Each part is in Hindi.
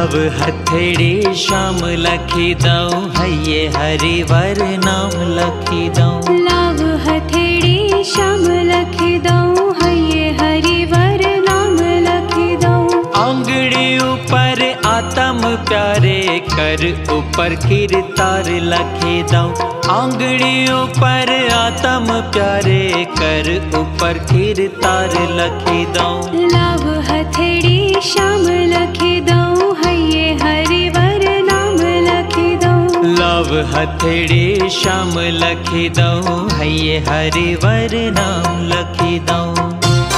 लाव हथेड़ी श्याम लखी दऊं, हैये हरिवर नाम लखी दऊं। लाव हथेड़ी श्याम लखी दऊं, हैये हरिवर नाम लखी दऊं। आंगड़ी ऊपर आत्म प्यारे, कर ऊपर कीरतार लखी दऊं। आंगड़ी ऊपर आत्म प्यारे, कर ऊपर कीरतार लखी दऊं। लाव हथेड़ी श्याम लखी दऊं, हैये हरिवर नाम लखी दऊं। लाव हथेड़ी श्याम लखी दऊं, हैये हरिवर नाम लखी दऊं।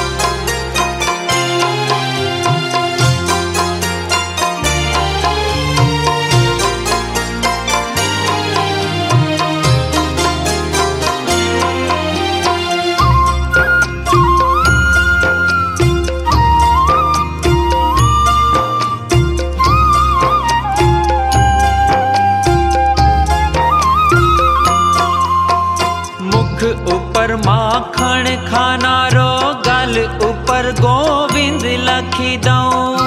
ऊपर माखण खाना रो, गल ऊपर गोविंद लखी दऊं।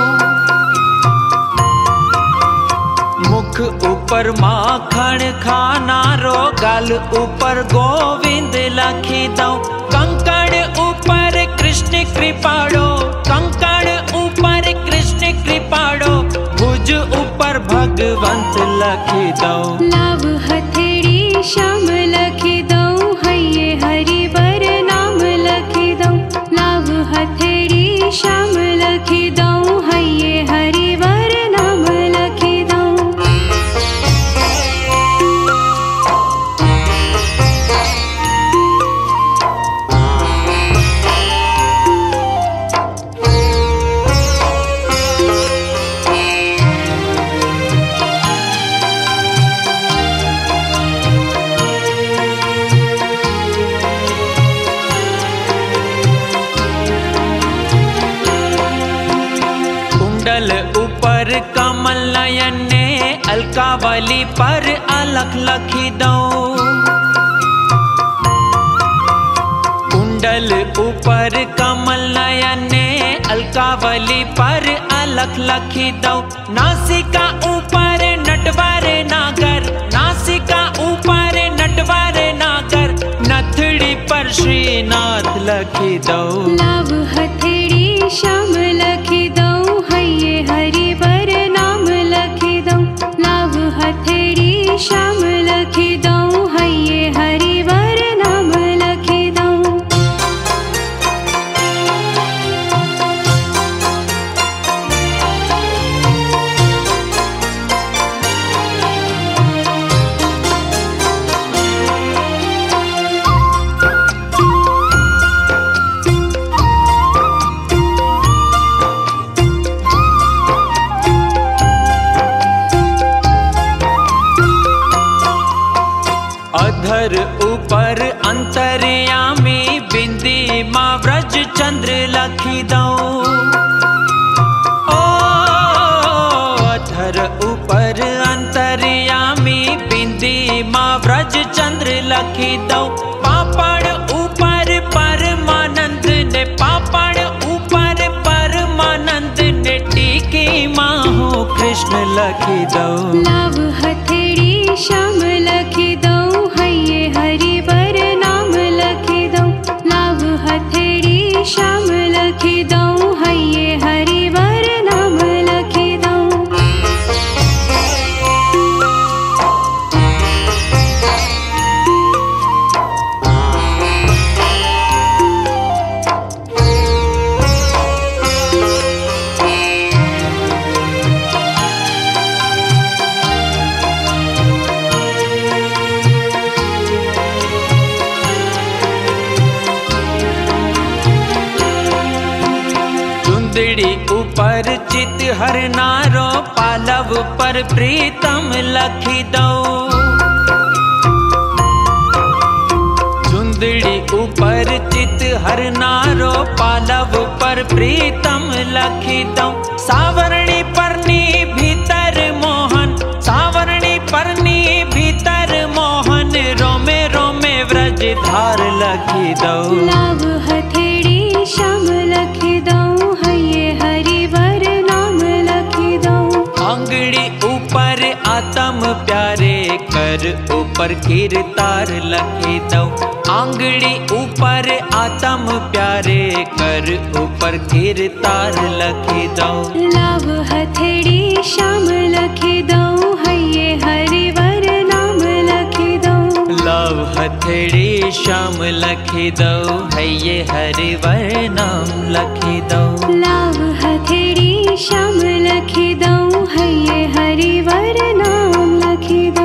मुख ऊपर माखण खाना रो, गल ऊपर गोविंद लखी दऊं। कंकड़ ऊपर कृष्ण कृपाड़ो, कंकड़ ऊपर कृष्ण कृपाड़ो, भुज ऊपर भगवंत लखी दऊं। लाव हथेड़ी श्याम लखी दऊं, हैये हरिवर नाम लखी दऊं। लाव हथेड़ी श्याम लखी दऊं, हैये हरिवर नाम लखी दऊं। कुंडल ऊपर कमल नयन ने, अलकावली पर अलख लखी दऊं। कुंडल ऊपर कमल नयन ने, अलकावली पर अलख लखी दऊं। नासिका ऊपर नटवर नागर, नासिका ऊपर नटवर नागर, नथड़ी पर श्रीनाथ लखी दऊं। लाव हथेड़ी श्याम लखी दऊं, हैये हरिवर नाम लखी दऊं। लाव हथेड़ी श्याम लखी दऊं, हैये हरिवर नाम लखी दऊं। अधर ऊपर अंतर्यामी, बिंदी माँ व्रज चंद्र लखी दऊं। ओ अधर ऊपर अंतर्यामी, बिंदी माँ व्रज चंद्र लखी दऊं। पापड़ ऊपर परमानंद ने, पापड़ ऊपर परमानंद ने, टीकी माँ हो कृष्ण लखी दऊं। लाव हथेड़ी श्याम लखी दऊं, हैये हरिवर नाम लखी दऊं। लाव हथेड़ी श्याम लखी दऊं, हैये हरिवर नाम लखी दऊं। ऊपर चित हर नारो, पालव पर प्रीतम लखी दऊं। चुंदड़ी ऊपर चित हर नारो, पालव पर प्रीतम लखी दऊं। सावरणी परनी भीतर मोहन, सावरणी परनी भीतर मोहन, रोमे रोमे व्रज धार लखी दऊं। लाव हथेड़ी श्याम लखी दऊं, हैये हरिवर नाम लखी दऊं। आत्म प्यारे कर ऊपर कीरतार लखी दो। आंगड़ी ऊपर आत्म प्यारे कर ऊपर कीरतार लखी दो। लाव हथेड़ी श्याम लखी दो, हैये हरिवर नाम लखी दो। लाव हथेड़ी श्याम लखी दो, हैये हरिवर नाम लखी दो। लाव हथेड़ी श्याम लखी दो, हैये हरिवर नाम लखी दो।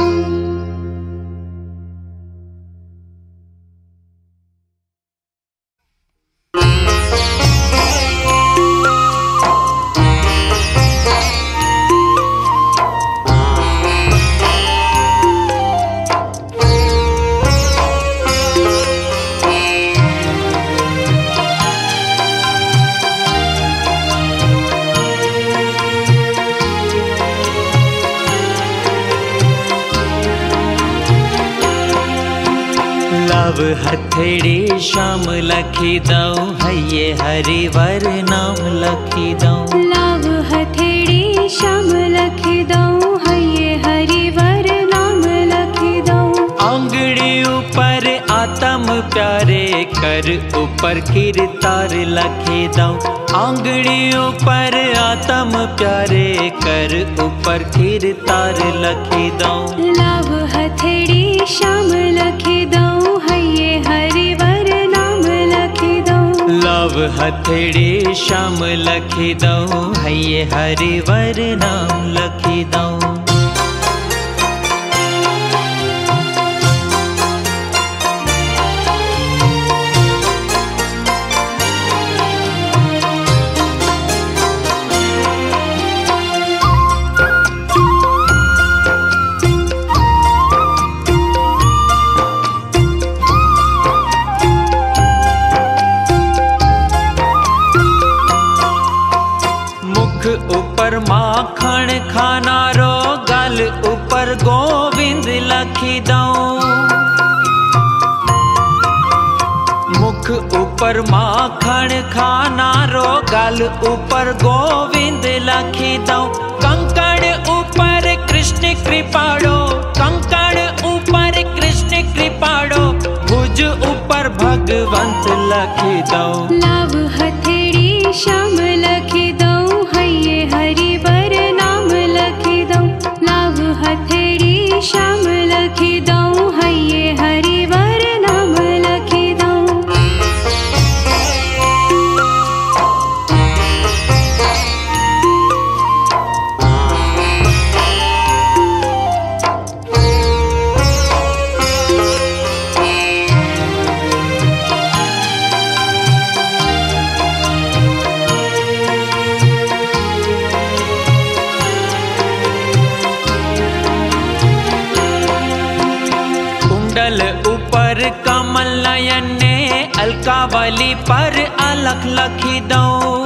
लाव हथेड़ी श्याम लखी दो, हैये हरिवर नाम लखी दो। लाव हथेड़ी श्याम लखी दो, हैये हरिवर नाम लखी दो। आंगड़ी ऊपर आत्म प्यारे कर ऊपर कीरतार लखी दो। आंगड़ी ऊपर आत्म प्यारे कर ऊपर कीरतार लखी दो। लाव हथेड़ी श्याम लखी दो, हैये हरिवर नाम लखी दो। लाव हथेड़ी श्याम लखी दो, हैये हरिवर नाम लखी दो। ऊपर माखण खाना रो, गल ऊपर गोविंद लखी दो। मुख ऊपर माखण खाना रो, गल ऊपर गोविंद लखी दो। कंकड़ ऊपर कृष्ण कृपाड़ो, कंकड़ ऊपर कृष्ण कृपाड़ो, भुज ऊपर भगवंत लखी दो। लाव हथेड़ी श्याम लखी दो, हैये हरिवर नाम लखी दो। लाव हथेड़ी श्याम लखी दो, हैये हरिवर नाम लखी दो। ऊपर कमल नयन ने अलकावली पर अलख लखी दो।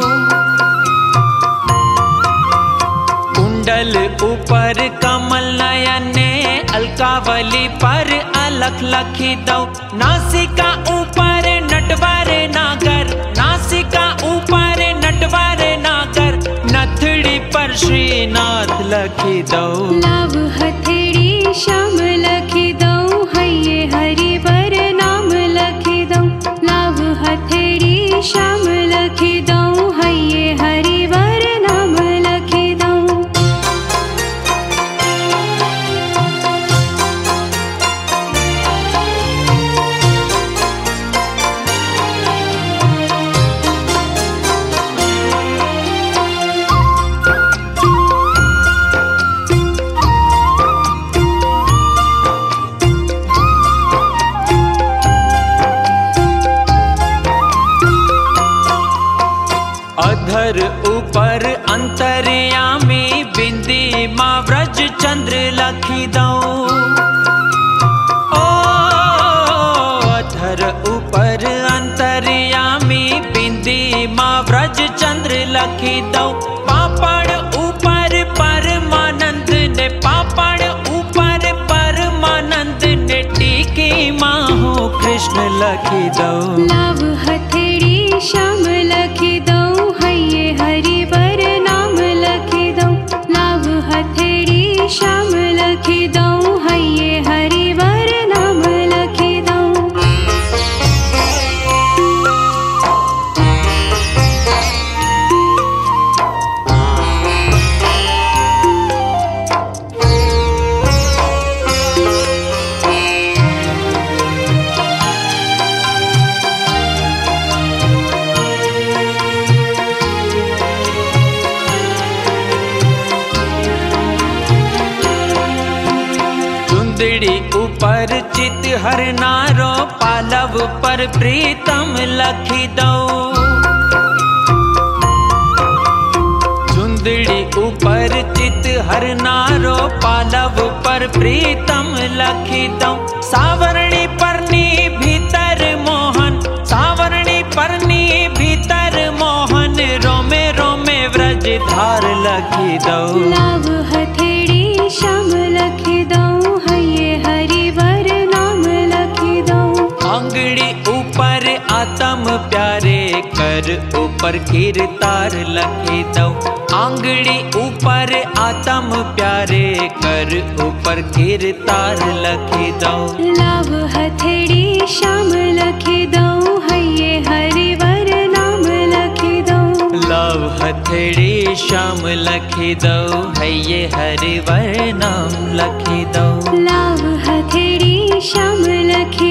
कुंडल ऊपर कमल नयन ने अलकावली पर अलख लखी दो। नासिका ऊपर नटवर नागर, नासिका ऊपर नटवर नागर, नथड़ी पर श्रीनाथ लखी दो। लाव हथेड़ी श्याम लखी दो, हैये हरिवर नाम लखी दो। लाव हथेड़ी श्याम लखी दो, हैये हरिवर नाम लखी दो। अधर ऊपर अंतर्यामी, बिंदी माँ व्रज चंद्र लखी दो। ओ अधर ऊपर अंतर्यामी, बिंदी माँ व्रज चंद्र लखी दो। पापड़ ऊपर परमानंद ने, पापड़ ऊपर परमानंद ने, टीकी माँ हो कृष्ण लखी दो। लाव हथेड़ी श्याम लखी दो, हैये हरिवर नाम लखी दो। लाव हथेड़ी श्याम चुंदड़ी ऊपर चित हर नारो पालव पर प्रीतम लखी दो। चुंदड़ी ऊपर चित हर नारो पालव पर प्रीतम लखी दो। सावरणी परनी भीतर मोहन, सावरणी परनी भीतर मोहन, रोमे रोमे व्रज धार लखी दो। लाव हथेड़ी श्याम लखी दो, हये हरिवर नाम लखी दो। आंगड़ी ऊपर आत्म प्यारे कर ऊपर कीरतार लखी दो। आंगड़ी ऊपर आत्म प्यारे कर ऊपर कीरतार लखी दो। लाव हथेड़ी श्याम लखी दो, हये हरिवर नाम लखी दो। लाव हथेड़ी श्याम लखी दो, हये हरिवर नाम लखी दो। लाव हथेड़ी श्याम लखी